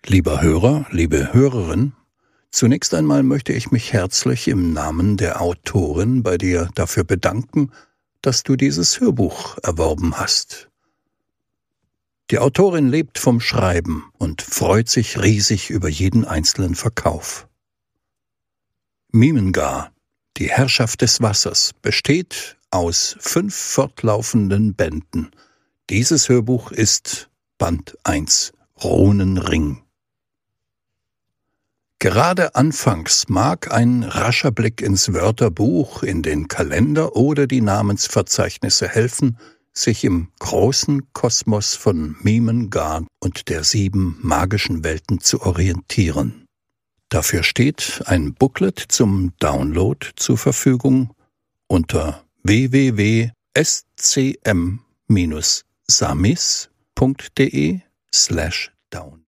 Lieber Hörer, liebe Hörerin, zunächst einmal möchte ich mich herzlich im Namen der Autorin bei dir dafür bedanken, dass du dieses Hörbuch erworben hast. Die Autorin lebt vom Schreiben und freut sich riesig über jeden einzelnen Verkauf. Mimengard, die Herrschaft des Wassers, besteht aus 5 fortlaufenden Bänden. Dieses Hörbuch ist Band 1, Runenring. Gerade anfangs mag ein rascher Blick ins Wörterbuch, in den Kalender oder die Namensverzeichnisse helfen, sich im großen Kosmos von Mimengard und der 7 magischen Welten zu orientieren. Dafür steht ein Booklet zum Download zur Verfügung unter www.scm-samis.de/down.